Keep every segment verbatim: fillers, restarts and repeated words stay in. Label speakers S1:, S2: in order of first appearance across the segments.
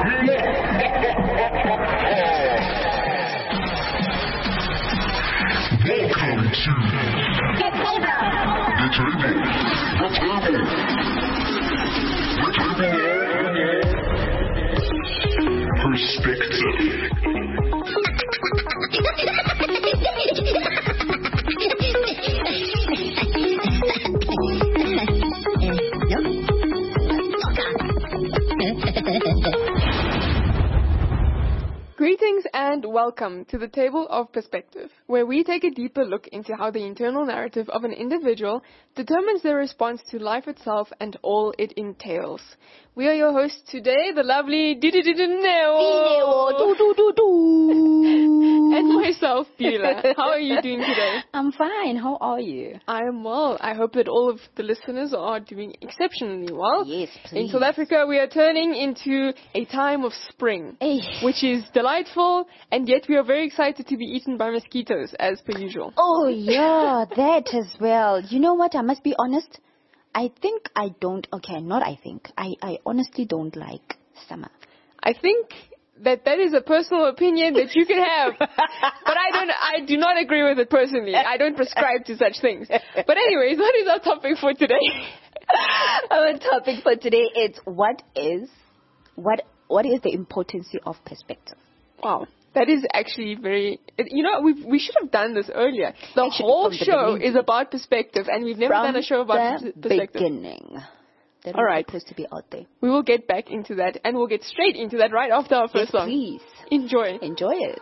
S1: Greetings and welcome to the Table of Perspective, where we take a deeper look into how the internal narrative of an individual determines their response to life itself and all it entails. We are your hosts today, the lovely Didididineo and myself, Bila. How are you doing today?
S2: I'm fine. How are you?
S1: I am well. I hope that all of the listeners are doing exceptionally well.
S2: Yes, please.
S1: In South Africa, we are turning into a time of spring,
S2: Hey.
S1: which is delightful, and yet we are very excited to be eaten by mosquitoes, as per usual.
S2: Oh, yeah, that as well. You know what? I must be honest. I think I don't, okay, not I think. I, I honestly don't like summer.
S1: I think that that is a personal opinion that you can have, but I don't. I do not agree with it personally. I don't prescribe to such things. But anyways, what is our topic for today?
S2: Our topic for today is what is, what, what is the importance of perspective?
S1: Wow. That is actually very, you know, we we should have done this earlier. The
S2: Actually,
S1: whole
S2: from the
S1: show
S2: beginning.
S1: is about perspective, and we've never
S2: From
S1: done a show about
S2: the
S1: perspective.
S2: beginning. That
S1: All
S2: was
S1: right.
S2: supposed to be out there.
S1: We will get back into that, and we'll get straight into that right after our first
S2: Yes,
S1: song.
S2: please.
S1: Enjoy.
S2: Enjoy it.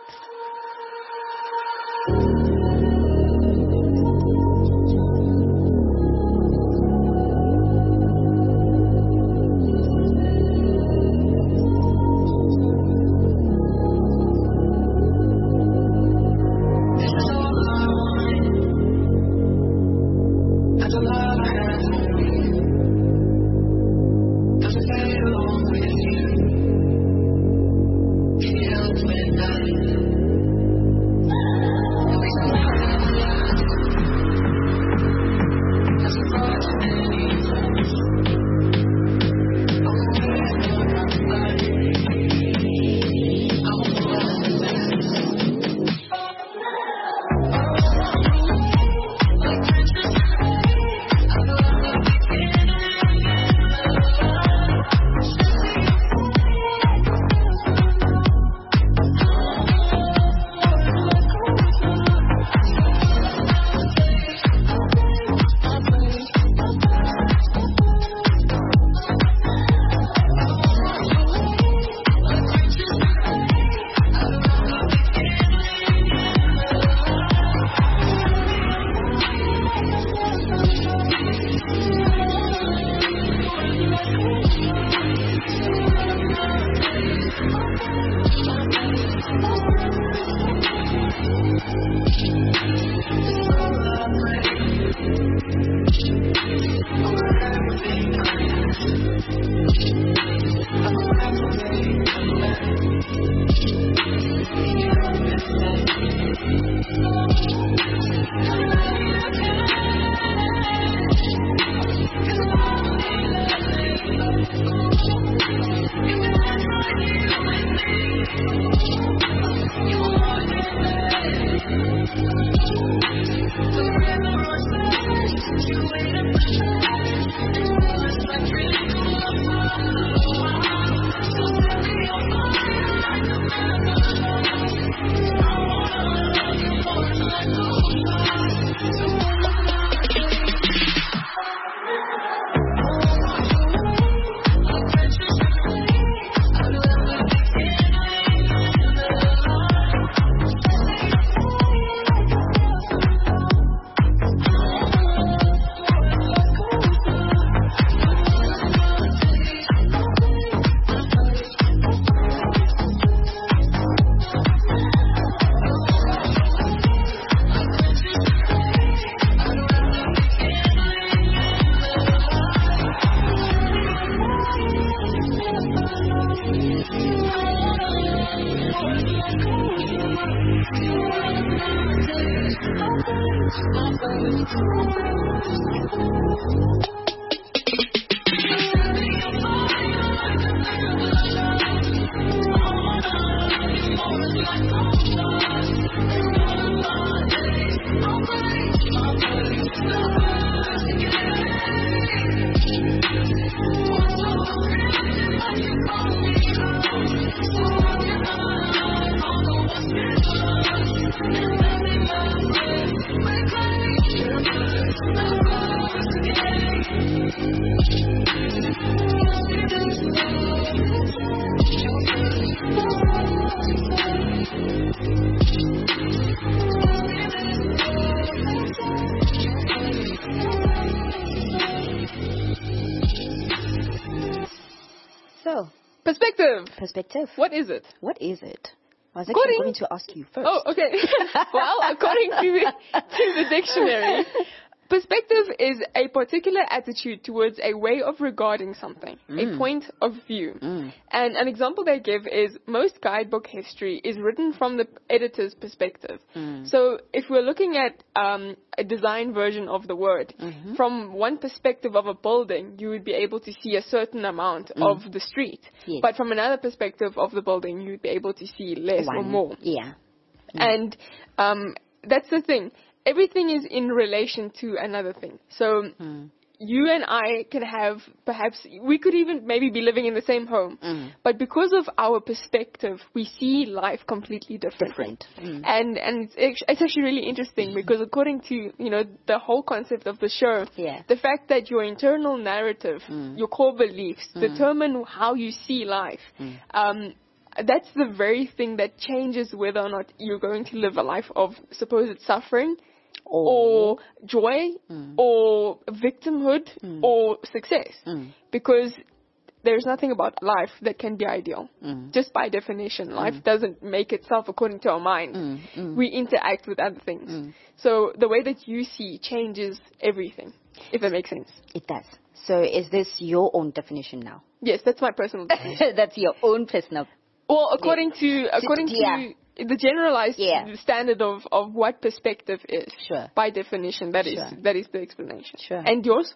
S2: Perspective.
S1: What is it?
S2: What is it? I was
S1: According-
S2: actually going to ask you first.
S1: Oh, okay. Well, according to the, to the dictionary, perspective is a particular attitude towards a way of regarding something,
S2: Mm.
S1: a point of view.
S2: Mm.
S1: And an example they give is most guidebook history is written from the editor's perspective.
S2: Mm.
S1: So if we're looking at um, a design version of the word,
S2: Mhm.
S1: from one perspective of a building, you would be able to see a certain amount of the street.
S2: Yes.
S1: But from another perspective of the building, you would be able to see less or
S2: One.
S1: more.
S2: Yeah.
S1: And um, that's the thing. Everything is in relation to another thing. So
S2: Mm.
S1: you and I can have, perhaps, we could even maybe be living in the same home.
S2: Mm.
S1: But because of our perspective, we see life completely different.
S2: Different. Mm.
S1: And and it's, act- it's actually really interesting because according to, you know, the whole concept of the show,
S2: Yeah.
S1: the fact that your internal narrative,
S2: Mm.
S1: your core beliefs, determine how you see life,
S2: Mm.
S1: um, that's the very thing that changes whether or not you're going to live a life of supposed suffering, or joy,
S2: Mm.
S1: or victimhood,
S2: Mm.
S1: or success.
S2: Mm.
S1: Because there's nothing about life that can be ideal.
S2: Mm.
S1: Just by definition, life doesn't make itself according to our mind.
S2: Mm. Mm.
S1: We interact with other things.
S2: Mm.
S1: So the way that you see changes everything, if that makes sense.
S2: It does. So is this your own definition now?
S1: Yes, that's my personal definition.
S2: That's your own personal.
S1: Well, according to according to
S2: yeah.
S1: the generalized
S2: Yeah.
S1: standard of, of what perspective is,
S2: Sure.
S1: by definition, that is
S2: Sure.
S1: that is the explanation.
S2: Sure.
S1: And yours?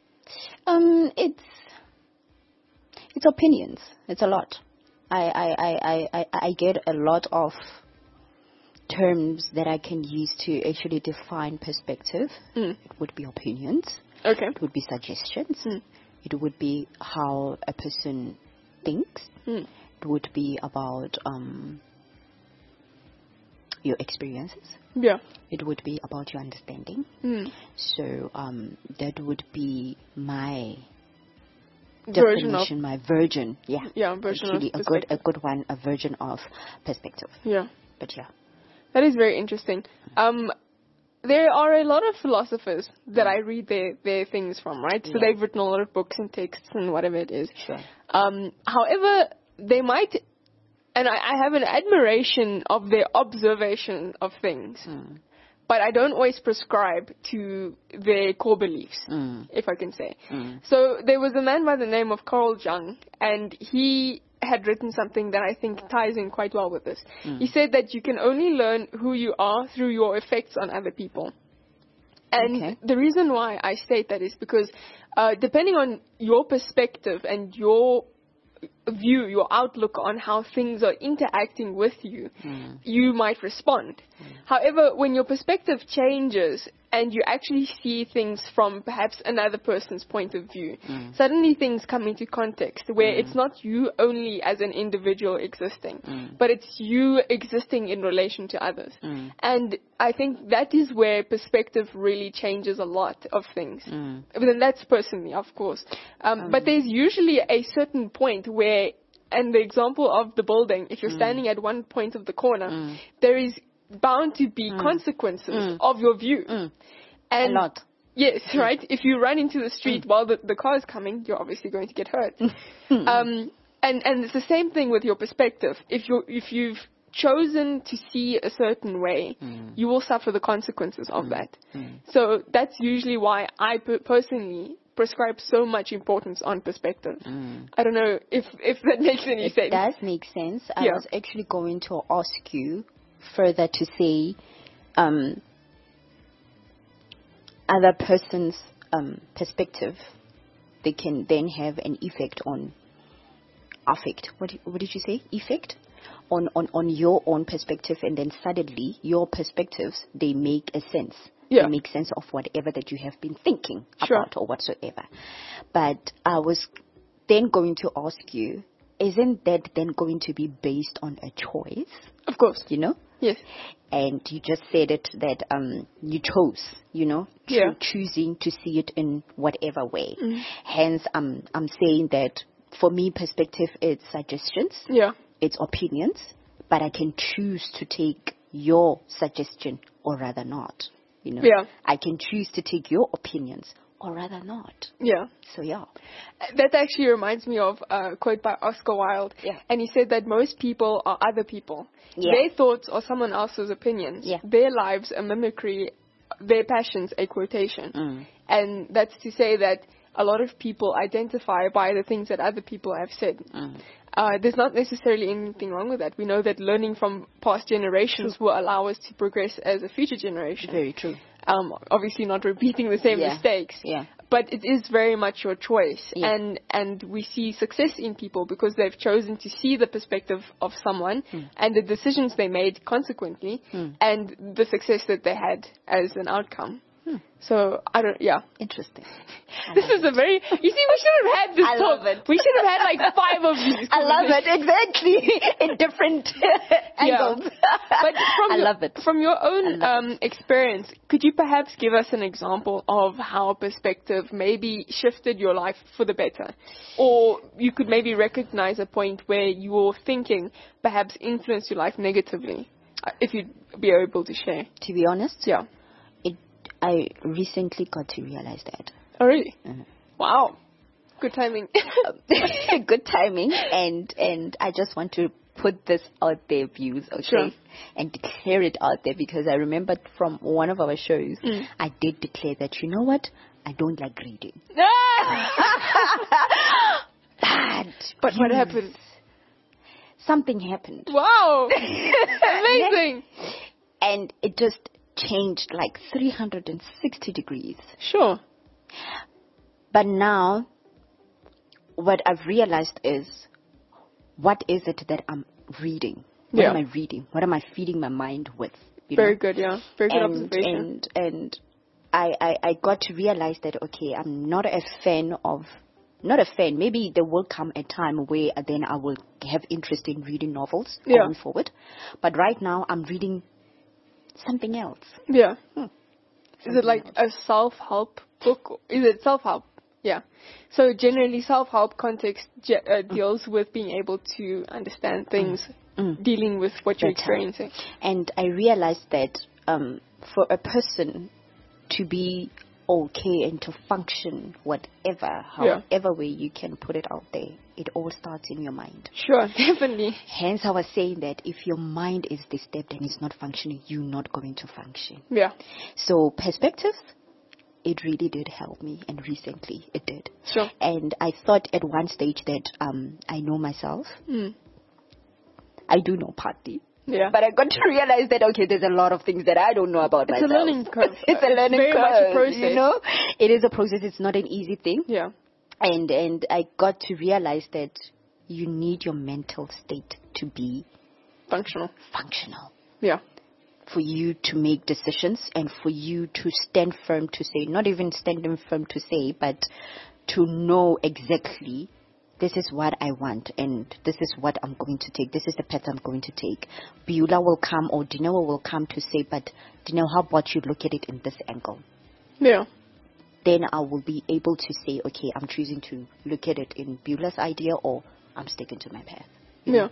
S2: Um, it's it's opinions. It's a lot. I I, I, I, I I get a lot of terms that I can use to actually define perspective.
S1: Mm.
S2: It would be opinions.
S1: Okay.
S2: It would be suggestions.
S1: Mm.
S2: It would be how a person thinks.
S1: Mm.
S2: It would be about um, your experiences.
S1: Yeah.
S2: It would be about your understanding.
S1: Mm.
S2: So um, that would be my
S1: Version of
S2: definition, my version. Yeah,
S1: yeah version
S2: actually
S1: of
S2: a good, a
S1: perspective.
S2: good one, a version of perspective.
S1: Yeah.
S2: But yeah,
S1: That is very interesting. Um, there are a lot of philosophers that I read their, their things from, right? So
S2: Yeah.
S1: they've written a lot of books and texts and whatever it is.
S2: sure.
S1: Um, however, they might, and I, I have an admiration of their observation of things,
S2: Mm.
S1: but I don't always prescribe to their core beliefs,
S2: Mm.
S1: if I can say.
S2: Mm.
S1: So there was a man by the name of Carl Jung, and he had written something that I think ties in quite well with this.
S2: Mm.
S1: He said that you can only learn who you are through your effects on other people. And
S2: Okay.
S1: the reason why I state that is because uh, depending on your perspective and your view, your outlook on how things are interacting with you,
S2: Mm.
S1: you might respond. However, when your perspective changes and you actually see things from perhaps another person's point of view,
S2: Mm.
S1: suddenly things come into context where it's not you only as an individual existing,
S2: Mm.
S1: but it's you existing in relation to others.
S2: Mm.
S1: And I think that is where perspective really changes a lot of things.
S2: Mm.
S1: But then that's personally, of course. Um, but there's usually a certain point where, and the example of the building, if you're standing at one point of the corner,
S2: Mm.
S1: there is bound to be consequences
S2: Mm.
S1: of your view.
S2: Mm.
S1: And
S2: A lot.
S1: Yes, right? If you run into the street while the, the car is coming, you're obviously going to get hurt. um, and, and it's the same thing with your perspective. If you if you've chosen to see a certain way,
S2: Mm.
S1: you will suffer the consequences of that.
S2: Mm.
S1: So that's usually why I per- personally prescribe so much importance on perspective.
S2: Mm.
S1: I don't know if, if that makes any
S2: It
S1: sense.
S2: does make sense. I
S1: Yeah.
S2: was actually going to ask you further to say, um, other person's um, perspective, they can then have an effect on affect. What did- what did you say? Effect on, on on your own perspective, and then suddenly your perspectives, they make a sense.
S1: Yeah.
S2: They make sense of whatever that you have been thinking
S1: Sure.
S2: about or whatsoever. But I was then going to ask you, isn't that then going to be based on a choice?
S1: Of course.
S2: You know?
S1: Yes.
S2: And you just said it that um you chose, you know, cho-
S1: Yeah.
S2: choosing to see it in whatever way.
S1: Mm.
S2: Hence, I'm I'm saying that for me, perspective is suggestions,
S1: Yeah.
S2: it's opinions, but I can choose to take your suggestion or rather not. You know,
S1: Yeah.
S2: I can choose to take your opinions or rather not.
S1: Yeah.
S2: So yeah.
S1: That actually reminds me of a quote by Oscar Wilde.
S2: Yeah.
S1: And he said that most people are other people.
S2: Yeah.
S1: Their thoughts are someone else's opinions.
S2: Yeah.
S1: Their lives a mimicry, their passions a quotation.
S2: Mm.
S1: And that's to say that a lot of people identify by the things that other people have said.
S2: Mm.
S1: Uh, there's not necessarily anything wrong with that. We know that learning from past generations
S2: True.
S1: will allow us to progress as a future generation.
S2: Very true.
S1: Um, obviously not repeating the same
S2: Yeah.
S1: mistakes.
S2: Yeah.
S1: But it is very much your choice.
S2: Yeah.
S1: And and we see success in people because they've chosen to see the perspective of someone
S2: Mm.
S1: and the decisions they made consequently
S2: Mm.
S1: and the success that they had as an outcome.
S2: Hmm.
S1: So, I don't, yeah.
S2: Interesting.
S1: This is a very, you see, we should have had this
S2: I
S1: talk.
S2: love it.
S1: We should have had like five of these.
S2: I love it, exactly, in different angles.
S1: But from
S2: I
S1: your,
S2: love it.
S1: From your
S2: I
S1: own
S2: love
S1: um, experience, could you perhaps give us an example of how perspective maybe shifted your life for the better? Or you could maybe recognize a point where your thinking perhaps influenced your life negatively, uh, if you'd be able to share.
S2: To be honest,
S1: Yeah.
S2: it, I recently got to realize that.
S1: Oh, really?
S2: Mhm.
S1: Wow. Good timing.
S2: Good timing, and and I just want to put this out there, views, okay,
S1: Sure.
S2: and declare it out there because I remembered from one of our shows,
S1: Mm.
S2: I did declare that, you know what, I don't like reading. But,
S1: But what
S2: views,
S1: happened?
S2: Something happened.
S1: Wow. Amazing.
S2: And it just changed like three hundred sixty degrees.
S1: Sure.
S2: But now, what I've realized is, what is it that I'm reading? What
S1: Yeah.
S2: am I reading? What am I feeding my mind with? You
S1: Very
S2: know?
S1: good, yeah. Very good
S2: and,
S1: observation.
S2: And, and I, I, I got to realize that, okay, I'm not a fan of, not a fan, maybe there will come a time where then I will have interest in reading novels
S1: Yeah.
S2: going forward. But right now, I'm reading something else.
S1: Yeah.
S2: Hmm.
S1: Is it like a self-help book? Is it self-help? Yeah. So generally, self-help context ge- uh, deals with being able to understand things,
S2: Mm.
S1: dealing with what you're
S2: Better.
S1: experiencing.
S2: And I realized that um, for a person to be okay and to function whatever,
S1: Yeah.
S2: however way you can put it out there, it all starts in your mind.
S1: Sure, definitely.
S2: Hence, I was saying that if your mind is disturbed and it's not functioning, you're not going to function.
S1: Yeah.
S2: So perspective, it really did help me, and recently it did.
S1: Sure.
S2: And I thought at one stage that um, I know myself.
S1: Mm.
S2: I do know partly.
S1: Yeah.
S2: But I got to realize that, okay, there's a lot of things that I don't know about
S1: It's
S2: myself.
S1: a learning curve.
S2: It's a learning
S1: Very
S2: curve.
S1: much a process.
S2: You know? It is a process. It's not an easy thing.
S1: Yeah.
S2: And and I got to realize that you need your mental state to be
S1: Functional.
S2: functional.
S1: Yeah.
S2: For you to make decisions and for you to stand firm to say, not even standing firm to say, but to know exactly this is what I want and this is what I'm going to take. This is the path I'm going to take. Beulah will come or Dineo will come to say, but Dineo, how about you look at it in this angle?
S1: Yeah.
S2: Then I will be able to say, okay, I'm choosing to look at it in Beulah's idea or I'm sticking to my path. You
S1: Yeah.
S2: know?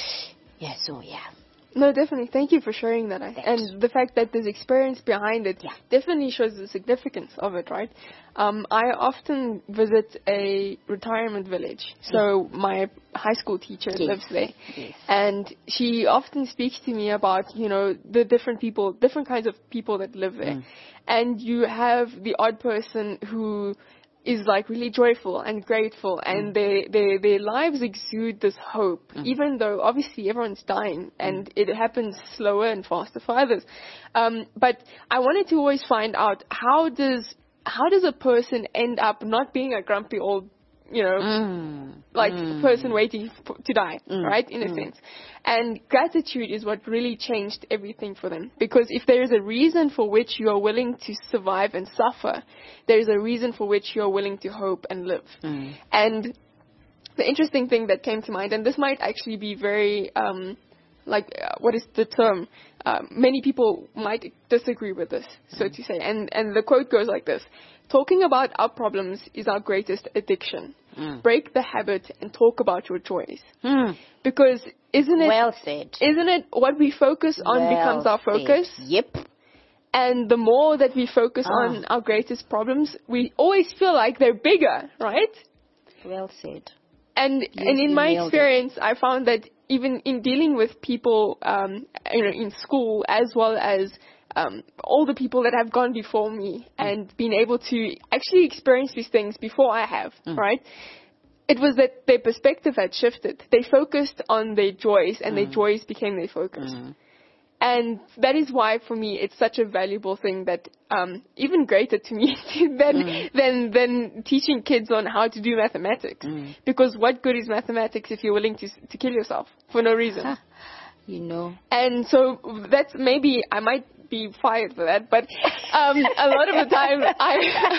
S2: Yeah, so yeah.
S1: No, definitely. Thank you for sharing that. I-
S2: Thanks.
S1: And the fact that there's experience behind it
S2: Yeah.
S1: definitely shows the significance of it, right? Um, I often visit a retirement village. So my high school teacher
S2: Yes.
S1: lives there.
S2: Yes.
S1: And she often speaks to me about, you know, the different people, different kinds of people that live there.
S2: Mm.
S1: And you have the odd person who is like really joyful and grateful, and their their their lives exude this hope, even though obviously everyone's dying and it happens slower and faster for others. Um, but I wanted to always find out how does how does a person end up not being a grumpy old, you know,
S2: Mm.
S1: like
S2: Mm.
S1: person waiting f- to die,
S2: Mm.
S1: right? In a
S2: Mm.
S1: sense. And gratitude is what really changed everything for them. Because if there is a reason for which you are willing to survive and suffer, there is a reason for which you are willing to hope and live.
S2: Mm.
S1: And the interesting thing that came to mind, and this might actually be very, um, like, uh, what is the term? Uh, many people might disagree with this, so to say. And, and the quote goes like this: talking about our problems is our greatest addiction.
S2: Mm.
S1: Break the habit and talk about your joys.
S2: Mm.
S1: Because isn't it,
S2: Well said.
S1: isn't it what we focus on
S2: Well
S1: becomes our
S2: said.
S1: focus?
S2: Yep.
S1: And the more that we focus
S2: Ah.
S1: on our greatest problems, we always feel like they're bigger, right?
S2: Well said.
S1: And
S2: Yes,
S1: and in
S2: you
S1: my
S2: nailed it.
S1: experience, I found that even in dealing with people, um, you know, in school as well as um, all the people that have gone before me
S2: Mm.
S1: and been able to actually experience these things before I have,
S2: Mm.
S1: right? It was that their perspective had shifted. They focused on their joys, and their
S2: Mm.
S1: joys became their focus.
S2: Mm.
S1: And that is why, for me, it's such a valuable thing that, um, even greater to me than,
S2: Mm.
S1: than, than teaching kids on how to do mathematics.
S2: Mm.
S1: Because what good is mathematics if you're willing to, to kill yourself for no reason?
S2: Ha. You know.
S1: And so that's maybe, I might be fired for that, but um, a lot of the time I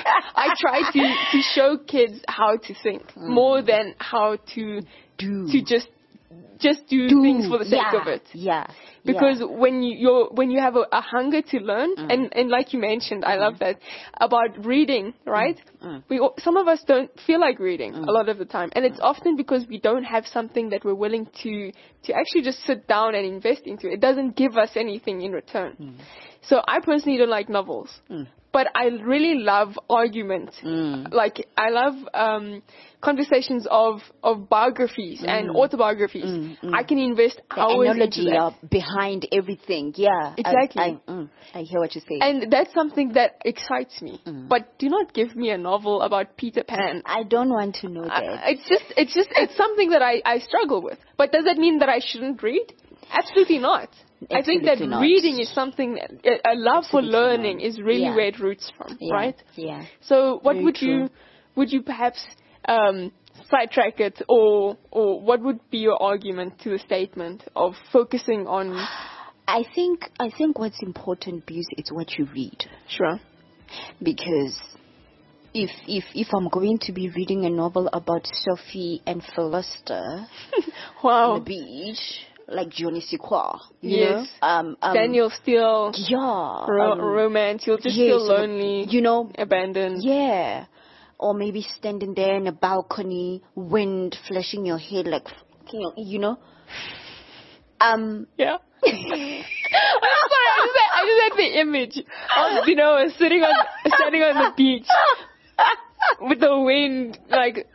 S1: I try to, to show kids how to think
S2: Mm.
S1: more than how to
S2: Do.
S1: to just just do,
S2: Do.
S1: things for the sake
S2: yeah.
S1: of it.
S2: Yeah.
S1: Because
S2: yeah.
S1: when you you're, when you have a, a hunger to learn,
S2: Mm.
S1: and, and like you mentioned, I love that about reading, right?
S2: Mm.
S1: We all- some of us don't feel like reading
S2: Mm.
S1: a lot of the time, and it's often because we don't have something that we're willing to to actually just sit down and invest into. It doesn't give us anything in return.
S2: Mm.
S1: So I personally don't like novels,
S2: Mm.
S1: but I really love argument.
S2: Mm.
S1: Like I love um, conversations of of biographies and
S2: Mm.
S1: autobiographies.
S2: Mm, mm.
S1: I can invest
S2: The
S1: hours
S2: analogy
S1: into that.
S2: uh, behind everything. Yeah.
S1: Exactly.
S2: I, I, mm, I hear what you're saying.
S1: And that's something that excites me.
S2: Mm.
S1: But do not give me a novel about Peter Pan.
S2: I don't want to know that.
S1: I- it's just, it's just, it's something that I, I struggle with. But does that mean that I shouldn't read? Absolutely not. I think that
S2: Absolutely not.
S1: reading is something, a, a love for
S2: Absolutely
S1: learning
S2: not.
S1: is really
S2: Yeah.
S1: where it roots from,
S2: Yeah.
S1: right?
S2: Yeah.
S1: So what
S2: Very
S1: would
S2: true.
S1: you, would you perhaps um, sidetrack it, or or what would be your argument to the statement of focusing on?
S2: I think I think what's important, because it's what you read.
S1: Sure.
S2: Because if if if I'm going to be reading a novel about Sophie and Philoster
S1: Wow.
S2: on the beach, like Johnny Sequoia, you
S1: Yes.
S2: know, um, um,
S1: Daniel Steele,
S2: yeah,
S1: ro-
S2: um,
S1: romance, you'll just
S2: yes,
S1: feel lonely,
S2: you know,
S1: abandoned.
S2: yeah, or maybe standing there in a balcony, wind flashing your hair, like, you know, you know, um,
S1: Yeah. I'm sorry, I just, had, I just had the image of, you know, sitting on, standing on the beach with the wind, like,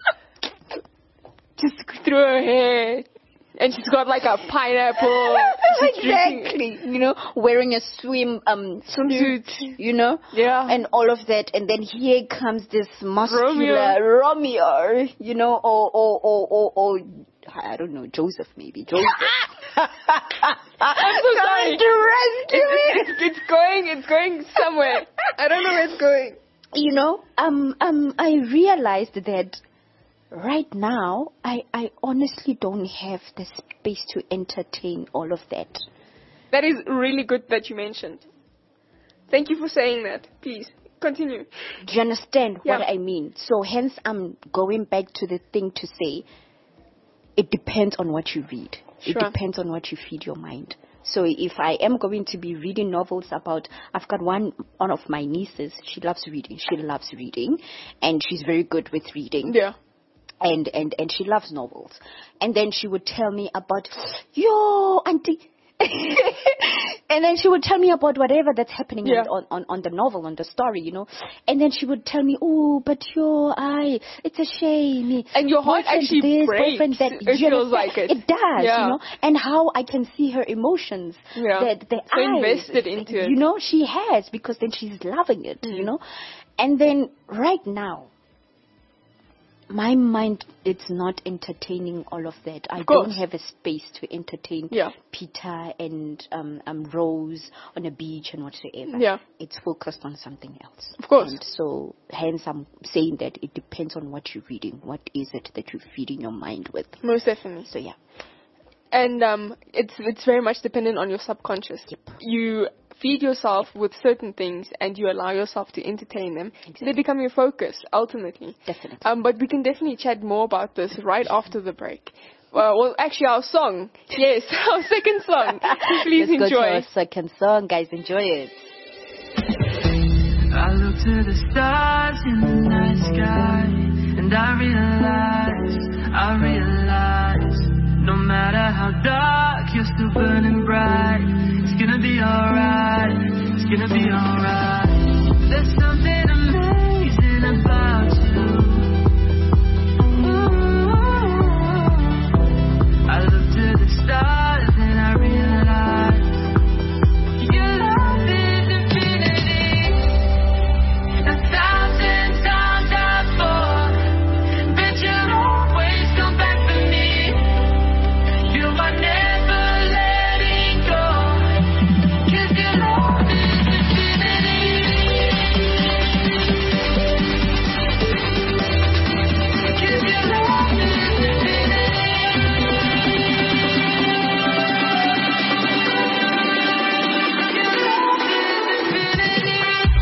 S1: just through her hair. And she's got like a pineapple. She's drinking-
S2: exactly, you know, wearing a swim um swimsuit, you know,
S1: Yeah.
S2: and all of that, and then here comes this muscular Romeo, you know, or or or or, or I don't know, Joseph maybe, Joseph.
S1: I'm so sorry.
S2: to rescue me.
S1: It's, it's, it's going, it's going somewhere. I don't know where it's going.
S2: You know, um, um, I realized that right now, I, I honestly don't have the space to entertain all of that.
S1: That is really good that you mentioned. Thank you for saying that. Please, continue.
S2: Do you understand
S1: Yeah.
S2: what I mean? So hence I'm going back to the thing to say, it depends on what you read. It
S1: Sure.
S2: depends on what you feed your mind. So if I am going to be reading novels about, I've got one, one of my nieces, she loves reading. She loves reading, and she's very good with reading.
S1: Yeah.
S2: And, and, and she loves novels. And then she would tell me about, yo, auntie. And then she would tell me about whatever that's happening
S1: Yeah.
S2: on, on, on the novel, on the story, you know. And then she would tell me, oh, but yo, I, it's a shame.
S1: And your heart
S2: Boyfriend
S1: actually
S2: this,
S1: breaks.
S2: boyfriend that.
S1: It
S2: You
S1: feels
S2: understand?
S1: like it.
S2: It does,
S1: Yeah.
S2: you know. And how I can see her emotions.
S1: Yeah.
S2: That the
S1: So
S2: eyes,
S1: invested into it.
S2: You know, she has, because then she's loving it,
S1: Mm.
S2: you know. And then right now, my mind, it's not entertaining all of that. I
S1: course.
S2: don't have a space to entertain
S1: Yeah.
S2: Peter and um, um, Rose on a beach and whatsoever.
S1: Yeah.
S2: It's focused on something else.
S1: Of course.
S2: And so, hence, I'm saying that it depends on what you're reading. What is it that you're feeding your mind with?
S1: Most definitely.
S2: So, yeah.
S1: And um, it's it's very much dependent on your subconscious.
S2: Yep.
S1: You feed yourself with certain things, and you allow yourself to entertain them.
S2: Exactly.
S1: They become your focus, ultimately.
S2: Definitely.
S1: Um, but we can definitely chat more about this right after the break. Uh, well, actually, our song. Yes, our second song. Please
S2: Let's
S1: enjoy.
S2: go to our second song, guys. Enjoy it.
S3: I look to the stars in the night sky, and I realize, I realize, no matter how dark, you're still burning bright. It's gonna be alright, it's gonna be alright. There's something amazing about you. Ooh. I look to the stars and I realize your love is infinity. A thousand times I fall, but you'll always come back for me. You are never letting go, 'cause your love is infinity. 'Cause your love is infinity. Your love is infinity.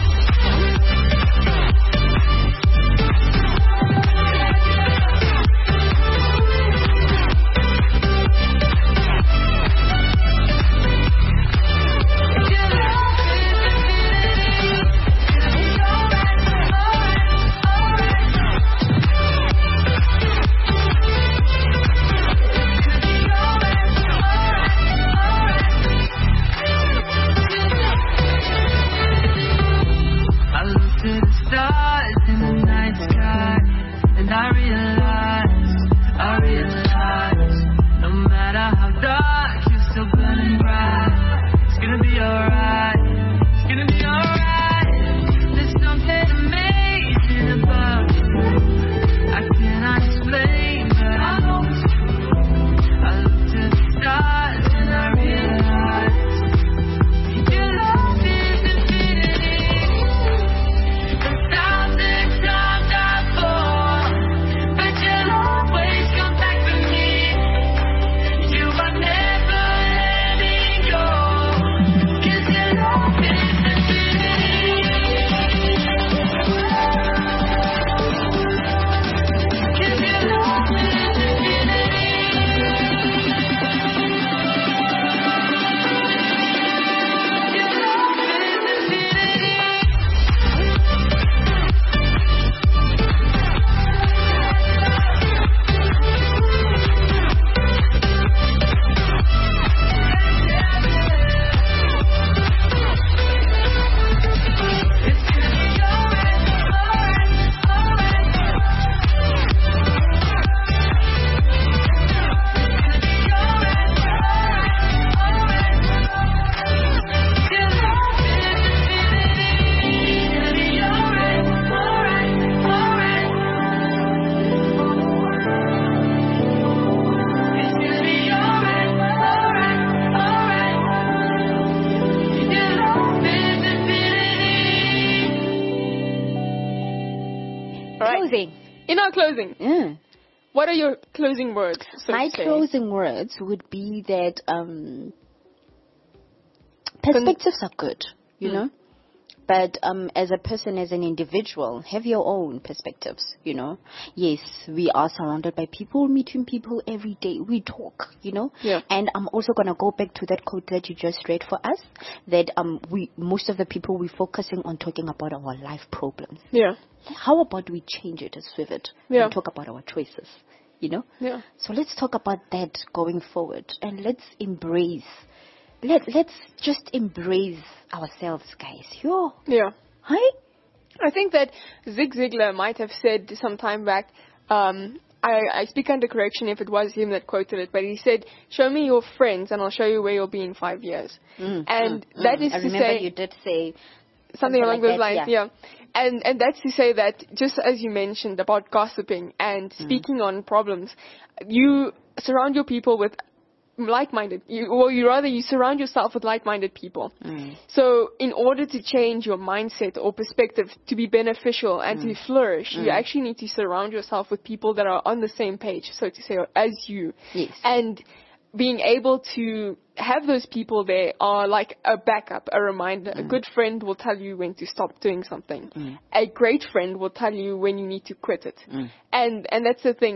S3: I look to the stars in the night sky, and I realize, I realize, no matter how dark, you're still burning bright. It's gonna be alright, it's gonna be alright. There's something amazing about you. I cannot explain, but I know it's true. I look to the stars and I realize your love is infinity. A thousand times I fall, but you'll always come back for me. You are never letting go, 'cause your love is infinity. 'Cause your love is infinity. Your love is infinity. It's gonna be alright, alright, alright. It's gonna be alright, alright, alright. Your love is infinity. It's gonna be alright, alright, alright. It's gonna be alright, alright, alright. Your love is infinity.
S1: Alright.
S2: Closing.
S1: In our closing,
S2: Mm.
S1: what are your closing words? So
S2: My
S1: to say?
S2: closing words would be that um, perspectives are good, you
S1: Mm.
S2: know, but um, as a person, as an individual, have your own perspectives, you know. Yes, we are surrounded by people, meeting people every day. We talk, you know.
S1: Yeah.
S2: And I'm also gonna go back to that quote that you just read for us. That um, we most of the people we're focusing on talking about our life problems.
S1: Yeah,
S2: How about we change it, switch it,
S1: Yeah.
S2: and talk about our choices, you know?
S1: yeah,
S2: So let's talk about that going forward, and let's embrace, let, let's just embrace ourselves, guys. Yo,
S1: yeah.
S2: hi?
S1: I think that Zig Ziglar might have said some time back, um, I, I speak under correction if it was him that quoted it, but he said, show me your friends and I'll show you where you'll be in five years.
S2: Mm,
S1: and
S2: mm,
S1: that
S2: mm.
S1: is
S2: I
S1: to
S2: remember
S1: say...
S2: you did say
S1: Something along
S2: like
S1: those
S2: that,
S1: lines,
S2: yeah.
S1: yeah. And and that's to say that, just as you mentioned about gossiping and speaking on problems, you surround your people with like-minded, you, or you rather you surround yourself with like-minded people.
S2: Mm.
S1: So in order to change your mindset or perspective to be beneficial and to flourish, you actually need to surround yourself with people that are on the same page, so to say, or as you.
S2: Yes.
S1: And being able to have those people there are like a backup, a reminder.
S2: Mm.
S1: A good friend will tell you when to stop doing something.
S2: Mm.
S1: A great friend will tell you when you need to quit it.
S2: Mm.
S1: And and that's the thing.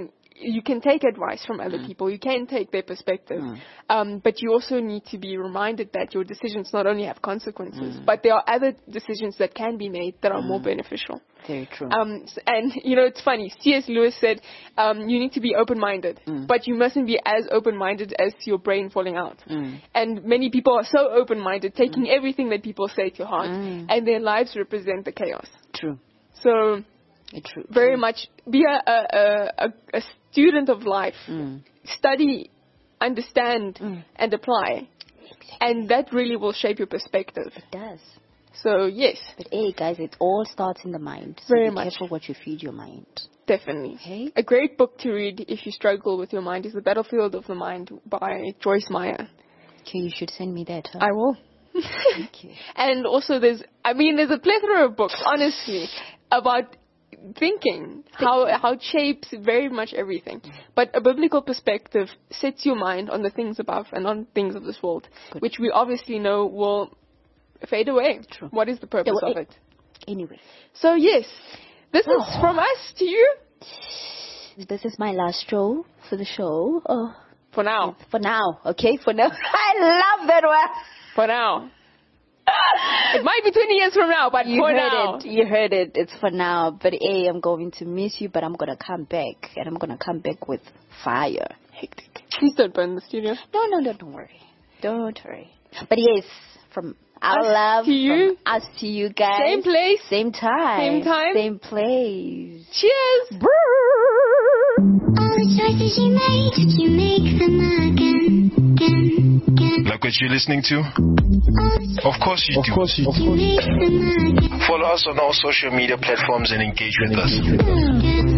S1: you can take advice from other people. You can take their perspective.
S2: Mm.
S1: Um, but you also need to be reminded that your decisions not only have consequences, mm. but there are other decisions that can be made that are mm. more beneficial.
S2: Very true.
S1: Um, and, you know, it's funny. C S Lewis said, um, you need to be open-minded, mm. but you mustn't be as open-minded as your brain falling out. Mm. And many people are so open-minded, taking mm. everything that people say to heart, mm. and their lives represent the chaos.
S2: True.
S1: So,
S2: true.
S1: very
S2: true.
S1: much be a, a, a, a student of life.
S2: Mm.
S1: Study, understand,
S2: mm.
S1: and apply.
S2: Exactly.
S1: And that really will shape your perspective.
S2: It does.
S1: So, yes.
S2: But hey, guys, it all starts in the mind. So
S1: Very
S2: be
S1: much.
S2: careful what you feed your mind.
S1: Definitely.
S2: Okay.
S1: A great book to read if you struggle with your mind is The Battlefield of the Mind by Joyce Meyer.
S2: Okay, you should send me that. Huh?
S1: I will.
S2: Thank you.
S1: And also there's, I mean, there's a plethora of books, honestly, about thinking, how how it shapes very much everything. But a biblical perspective sets your mind on the things above and on things of this world,
S2: Good.
S1: which we obviously know will fade away.
S2: True.
S1: What is the purpose
S2: Yeah, well,
S1: of it?
S2: Anyway.
S1: So yes, this
S2: Oh.
S1: is from us to you.
S2: This is my last show for the show. Oh,
S1: For now.
S2: for now, okay? For now. I love that one.
S1: For now. It might be twenty years from now, but
S2: You
S1: for
S2: heard
S1: now.
S2: it. You heard it. It's for now. But hey, I'm going to miss you, but I'm going to come back. And I'm going to come back with fire. Hectic.
S1: Please don't burn the studio.
S2: No, no, no, don't worry. Don't worry. But yes, from our
S1: Us
S2: love,
S1: to you.
S2: from us to you guys.
S1: Same place.
S2: Same time.
S1: Same time.
S2: Same place.
S1: Cheers.
S4: All the choices you make, you make them again, again, again.
S5: Like what you're listening to?
S4: All the
S5: Of course you
S6: Of
S5: do.
S6: course, you, of
S4: you
S6: course.
S4: make them again,
S5: Follow us on all social media platforms and engage with us.
S4: again,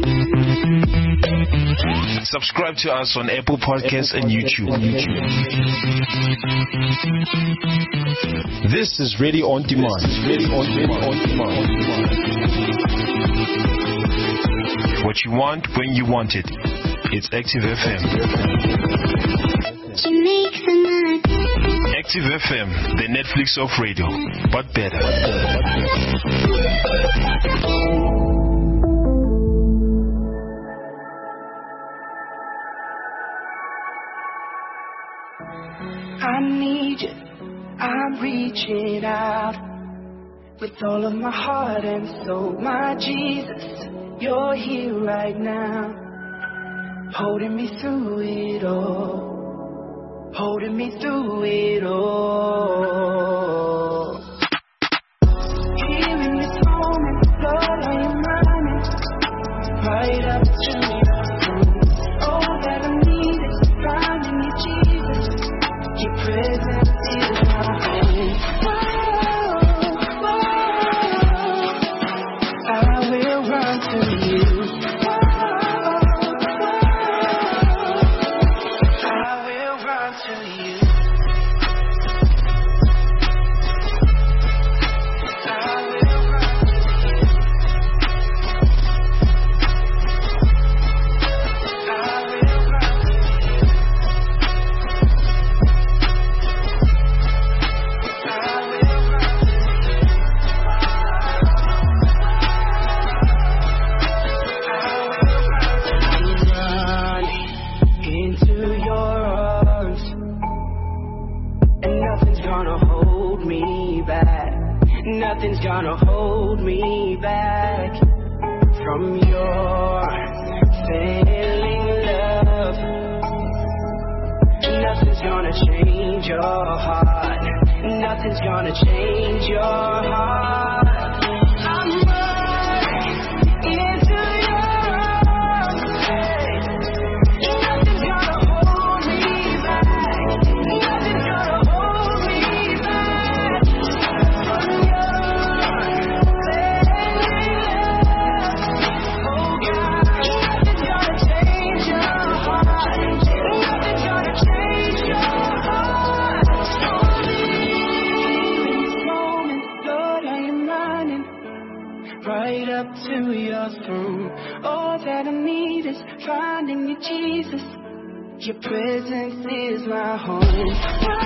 S4: again.
S5: Subscribe to us on Apple Podcasts and YouTube.
S6: This is Radio On Demand. Radio On Demand. On Demand.
S5: What you want when you want it. It's Active F M.
S4: You make them again.
S5: Active F M, the Netflix of radio, but better.
S3: I need you, I'm reaching out with all of my heart and soul. My Jesus, you're here right now, holding me through it all, holding me through it all. Here in this moment, Lord, I am running right up to you. All that I need is finding you, Jesus. Your presence is my home. Whoa, whoa, I will run to you. Whoa, whoa, I will run to you. I will run to you. I will run to you. Into your arms, and nothing's gonna hold me back. Nothing's gonna hold me back from your failing love. Nothing's gonna change your heart. Nothing's gonna change your heart. I'm running into your arms. Nothing's gonna hold me back. Nothing's gonna hold me back from your failing love. Oh God, nothing's gonna change your heart. Nothing's gonna change your heart. In this moment, Lord, I am running right up to your throne. All that I need is finding you, Jesus. Your presence is my home.